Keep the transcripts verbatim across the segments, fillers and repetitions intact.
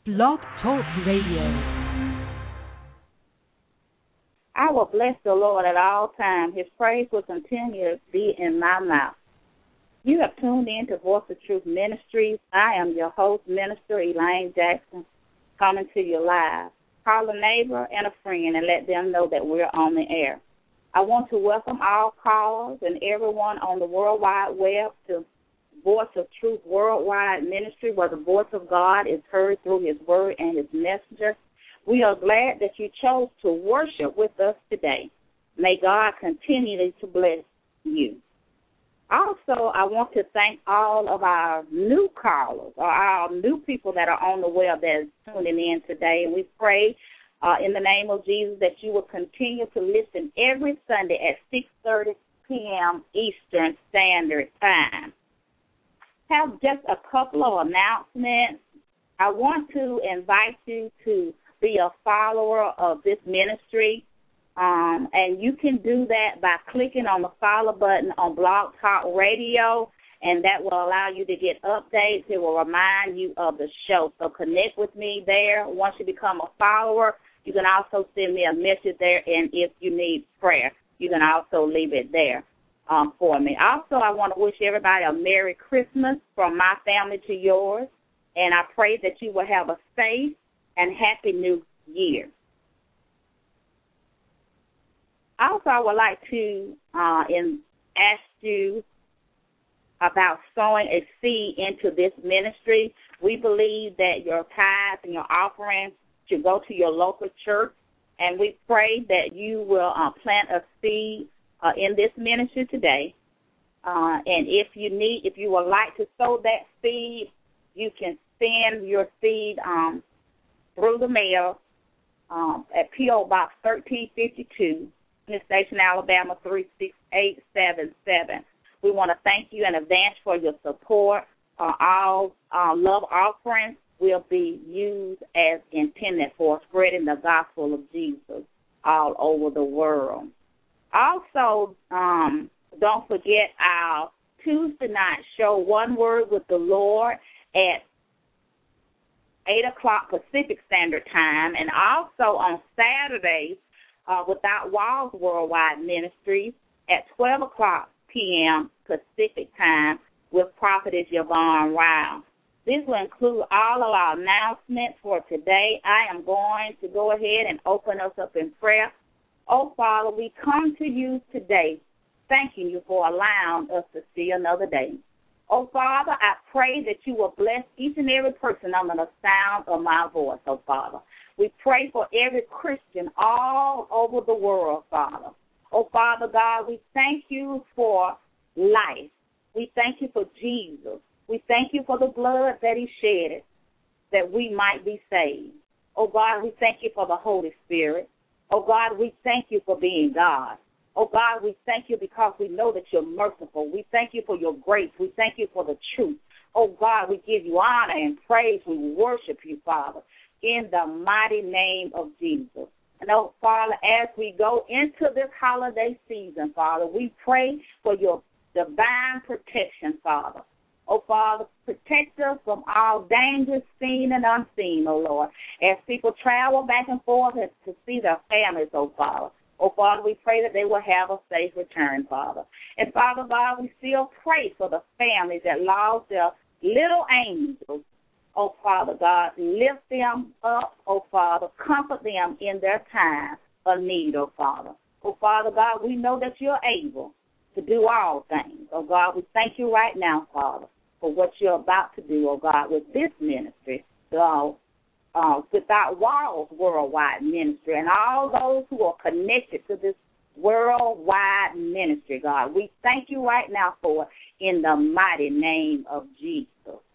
Blog Talk Radio. I will bless the Lord at all times. His praise will continue to be in my mouth. You have tuned in to Voice of Truth Ministries. I am your host, Minister Elaine Jackson, coming to you live. Call a neighbor and a friend and let them know that we're on the air. I want to welcome all callers and everyone on the World Wide Web to Voice of Truth Worldwide Ministry, where the voice of God is heard through his word and his messenger. We are glad that you chose to worship with us today. May God continue to bless you. Also, I want to thank all of our new callers or our new people that are on the web that is tuning in today. And we pray uh, in the name of Jesus that you will continue to listen every Sunday at six thirty p.m. Eastern Standard Time. Have just a couple of announcements. I want to invite you to be a follower of this ministry, um, and you can do that by clicking on the follow button on Blog Talk Radio, and that will allow you to get updates. It will remind you of the show. So connect with me there. Once you become a follower, you can also send me a message there, and if you need prayer, you can also leave it there. Um, for me. Also, I want to wish everybody a Merry Christmas from my family to yours, and I pray that you will have a safe and happy New Year. Also, I would like to uh, in, ask you about sowing a seed into this ministry. We believe that your tithes and your offerings should go to your local church, and we pray that you will uh, plant a seed Uh, in this ministry today, uh, and if you need, if you would like to sow that seed, you can send your seed um, through the mail um, at P O Box thirteen fifty-two, Smith Station, Alabama three six eight seven seven. We want to thank you in advance for your support. Uh, all uh, love offerings will be used as intended for spreading the gospel of Jesus all over the world. Also, um, don't forget our Tuesday night show, One Word with the Lord, at eight o'clock Pacific Standard Time, and also on Saturdays, uh, Without Walls Worldwide Ministries at twelve o'clock p.m. Pacific Time with Prophetess Yvonne Ryle. This will include all of our announcements for today. I am going to go ahead and open us up in prayer. Oh, Father, we come to you today thanking you for allowing us to see another day. Oh, Father, I pray that you will bless each and every person under the sound of my voice, oh, Father. We pray for every Christian all over the world, Father. Oh, Father God, we thank you for life. We thank you for Jesus. We thank you for the blood that he shed that we might be saved. Oh, God, we thank you for the Holy Spirit. Oh, God, we thank you for being God. Oh, God, we thank you because we know that you're merciful. We thank you for your grace. We thank you for the truth. Oh, God, we give you honor and praise. We worship you, Father, in the mighty name of Jesus. And, oh, Father, as we go into this holiday season, Father, we pray for your divine protection, Father. Oh, Father, protect us from all dangers seen and unseen, oh, Lord, as people travel back and forth to see their families, oh, Father. Oh, Father, we pray that they will have a safe return, Father. And, Father God, we still pray for the families that lost their little angels. Oh, Father God, lift them up, oh, Father. Comfort them in their time of need, oh, Father. Oh, Father God, we know that you're able to do all things. Oh, God, we thank you right now, Father, for what you're about to do, oh, God, with this ministry, uh, uh, Without Walls Worldwide Ministry, and all those who are connected to this worldwide ministry, God. We thank you right now for it in the mighty name of Jesus.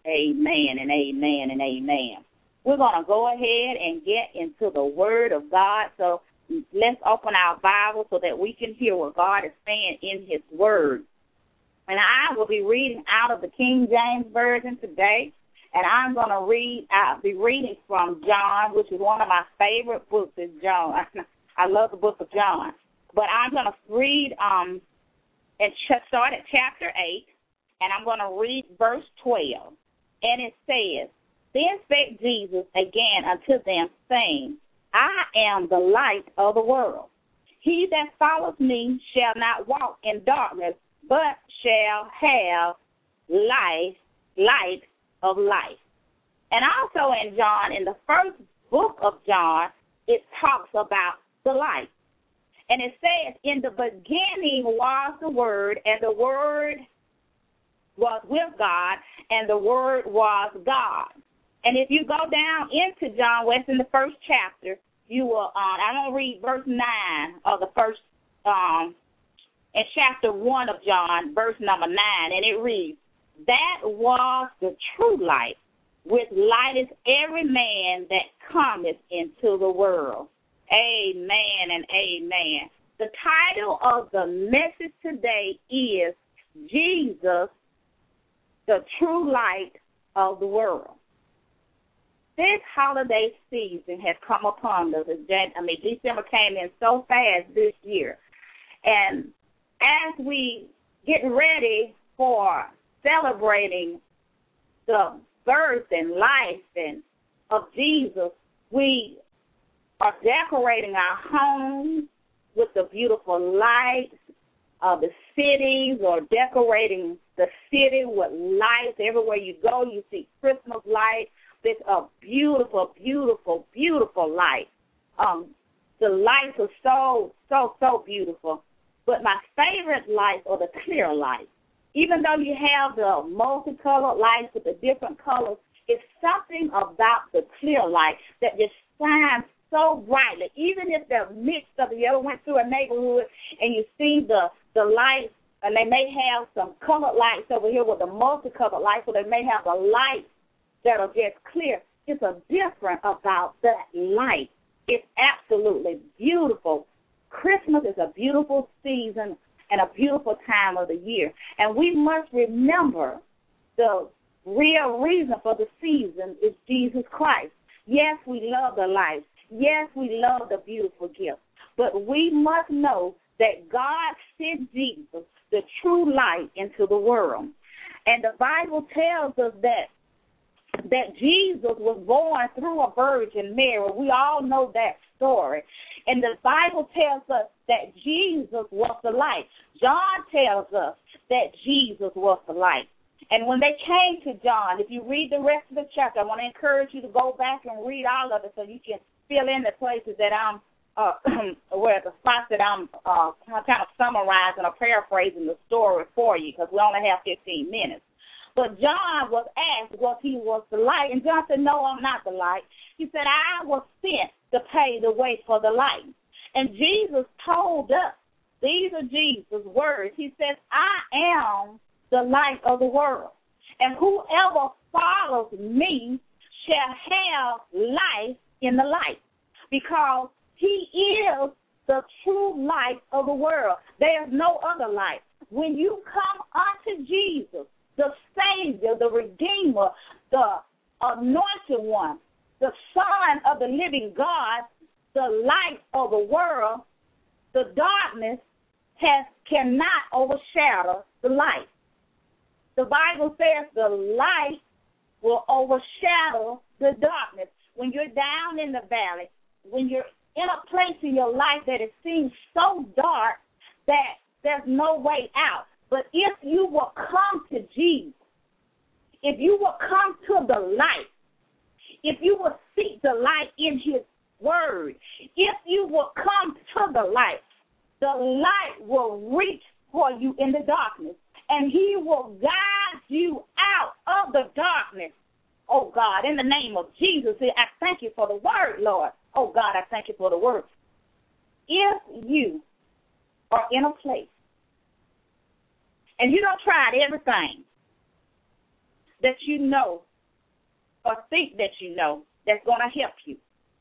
Amen and amen and amen. We're going to go ahead and get into the Word of God, so let's open our Bible so that we can hear what God is saying in his Word. And I will be reading out of the King James Version today, and I'm going to read. I'll be reading from John, which is one of my favorite books. Is John. I love the book of John. But I'm going to read um and start at chapter eight, and I'm going to read verse twelve. And it says, Then spake Jesus again unto them, saying, I am the light of the world. He that follows me shall not walk in darkness, but shall have life, light of life. And also in John, in the first book of John, it talks about the light. And it says, in the beginning was the Word, and the Word was with God, and the Word was God. And if you go down into John West in the first chapter, you will, uh, I'm going to read verse nine of the first, um, in chapter one of John, verse number nine, and it reads, that was the true light, which lighteth every man that cometh into the world. Amen and amen. The title of the message today is Jesus, the true light of the world. This holiday season has come upon us. I mean, December came in so fast this year. And as we get ready for celebrating the birth and life and of Jesus, we are decorating our homes with the beautiful lights of the cities, or decorating the city with lights. Everywhere you go, you see Christmas lights. It's a beautiful, beautiful, beautiful light. Um, the lights are so, so, so beautiful. But my favorite lights are the clear lights. Even though you have the multicolored lights with the different colors, it's something about the clear light that just shines so brightly. Even if they're mixed up, if you ever went through a neighborhood and you see the, the lights, and they may have some colored lights over here with the multicolored lights, or they may have the lights that are just clear. It's a different about that light. It's absolutely beautiful. Christmas is a beautiful season and a beautiful time of the year. And we must remember the real reason for the season is Jesus Christ. Yes, we love the lights. Yes, we love the beautiful gifts. But we must know that God sent Jesus, the true light, into the world. And the Bible tells us that that Jesus was born through a Virgin Mary. We all know that story. And the Bible tells us that Jesus was the light. John tells us that Jesus was the light. And when they came to John, if you read the rest of the chapter, I want to encourage you to go back and read all of it so you can fill in the places that I'm, uh, where the spots that I'm uh, kind of summarizing or paraphrasing the story for you, because we only have fifteen minutes. But John was asked what he was the light, and John said, no, I'm not the light. He said, I was sent to pay the way for the light. And Jesus told us, these are Jesus' words. He says, I am the light of the world, and whoever follows me shall have life in the light, because he is the true light of the world. There is no other light. When you come unto Jesus, the Savior, the Redeemer, the Anointed One, the Son of the living God, the light of the world, the darkness has cannot overshadow the light. The Bible says the light will overshadow the darkness. When you're down in the valley, when you're in a place in your life that it seems so dark that there's no way out. But if you will come to Jesus, if you will come to the light, if you will seek the light in his word, if you will come to the light, the light will reach for you in the darkness, and he will guide you out of the darkness. Oh, God, in the name of Jesus, I thank you for the word, Lord. Oh, God, I thank you for the word. If you are in a place and you don't try everything that you know or think that you know that's going to help you,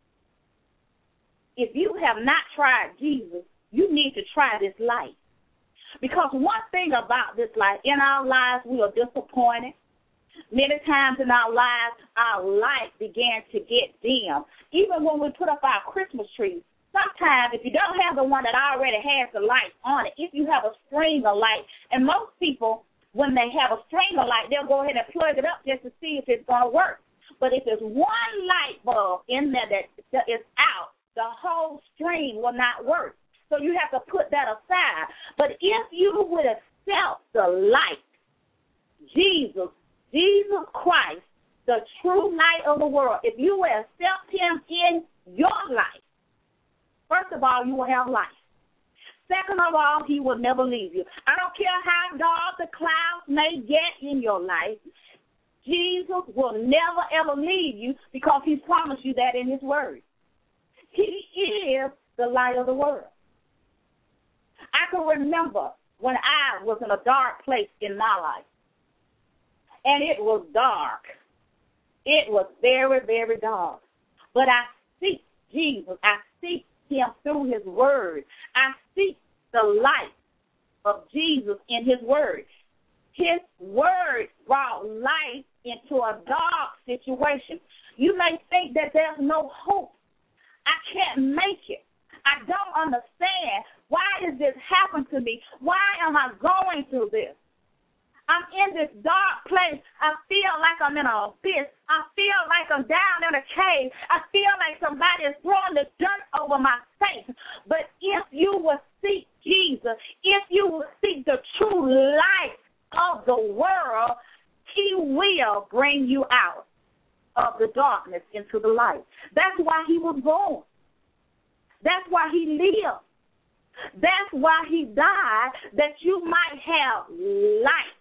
if you have not tried Jesus, you need to try this light. Because one thing about this light, in our lives we are disappointed. Many times in our lives, our light began to get dim. Even when we put up our Christmas trees, sometimes if you don't have the one that already has the light on it, if you have a string of light, and most people, when they have a string of light, they'll go ahead and plug it up just to see if it's going to work. But if there's one light bulb in there that, that is out, the whole stream will not work. So you have to put that aside. But if you would accept the light, Jesus, Jesus Christ, the true light of the world, if you will accept him in your life, first of all, you will have life. Second of all, he will never leave you. I don't care how dark the clouds may get in your life. Jesus will never, ever leave you because he's promised you that in his word. He is the light of the world. I can remember when I was in a dark place in my life, and it was dark. It was very, very dark. But I seek Jesus. I seek him through his word. I seek the light of Jesus in his word. His word brought light into a dark situation. You may think that there's no hope. I can't make it. I don't understand. Why does this happen to me? Why am I going through this? I'm in this dark place. I feel like I'm in an abyss. I feel like I'm down in a cave. I feel like somebody is throwing the dirt over my face. But if you will seek Jesus, if you will seek the true light of the world, he will bring you out of the darkness into the light. That's why he was born. That's why he lived. That's why he died, that you might have life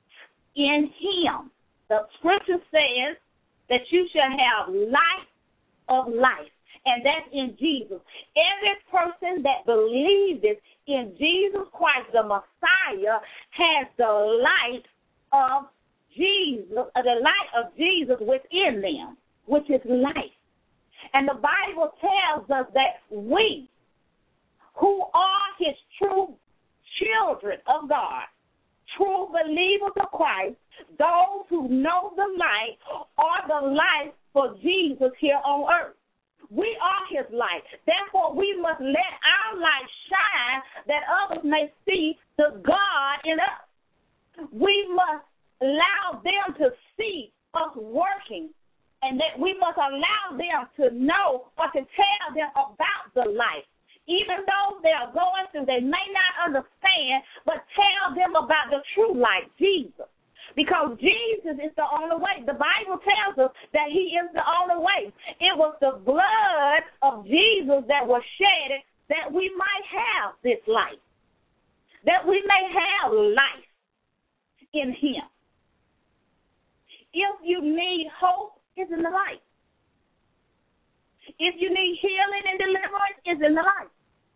in him. The scripture says that you shall have life of life, and that's in Jesus. Every person that believes in Jesus Christ, the Messiah, has the light of Jesus, uh, the light of Jesus within them, which is life. And the Bible tells us that we, who are his true children of God, true believers of Christ, those who know the light, are the light for Jesus here on earth. We are his light. Therefore, we must let our light shine that others may see the God in us. We must allow them to see us working, and that we must allow them to know or to tell them about the light. Even though they are going through, they may not understand, but tell them about the true light, Jesus. Because Jesus is the only way. The Bible tells us that he is the only way. It was the blood of Jesus that was shed that we might have this light, that we may have life in him. If you need hope, it's in the light. If you need healing and deliverance, it's in the light.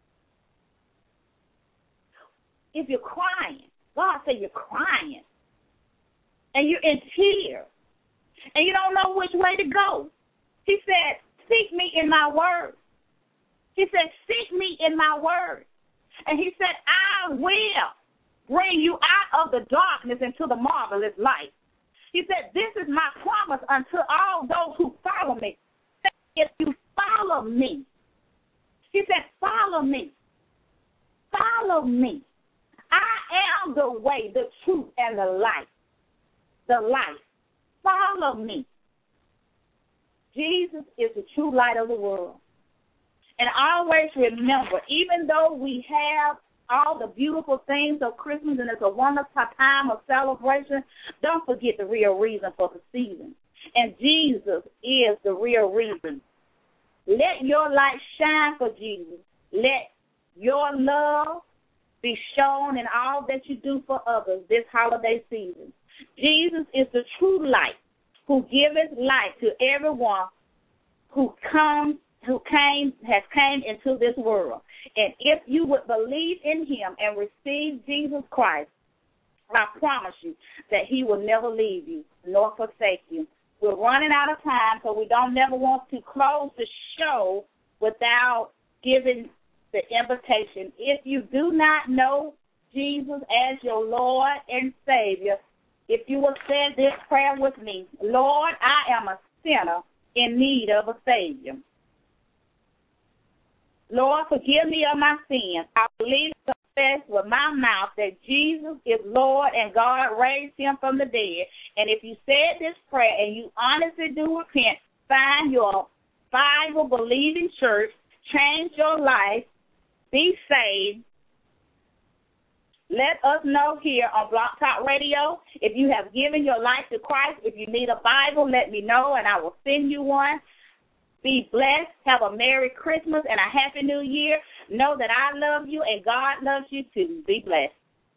If you're crying, God said you're crying, and you're in tears, and you don't know which way to go, he said, seek me in my word. He said, seek me in my word. And he said, I will bring you out of the darkness into the marvelous light. He said, this is my promise unto all those who follow me. If you follow me, he said, follow me. Follow me. I am the way, the truth, and the life. The life. Follow me. Jesus is the true light of the world. And always remember, even though we have all the beautiful things of Christmas and it's a wonderful time of celebration, don't forget the real reason for the season. And Jesus is the real reason. Let your light shine for Jesus. Let your love be shown in all that you do for others this holiday season. Jesus is the true light who giveth light to everyone who comes, who came, has came into this world. And if you would believe in him and receive Jesus Christ, I promise you that he will never leave you nor forsake you. We're running out of time, so we don't never want to close the show without giving the invitation. If you do not know Jesus as your Lord and Savior, if you will say this prayer with me, Lord, I am a sinner in need of a Savior. Lord, forgive me of my sins. I believe in the confess with my mouth that Jesus is Lord and God raised him from the dead, and if you said this prayer and you honestly do repent, find your Bible-believing church, change your life, be saved. Let us know here on Blog Talk Radio if you have given your life to Christ. If you need a Bible, let me know, and I will send you one. Be blessed. Have a Merry Christmas and a Happy New Year. Know that I love you and God loves you too. Be blessed.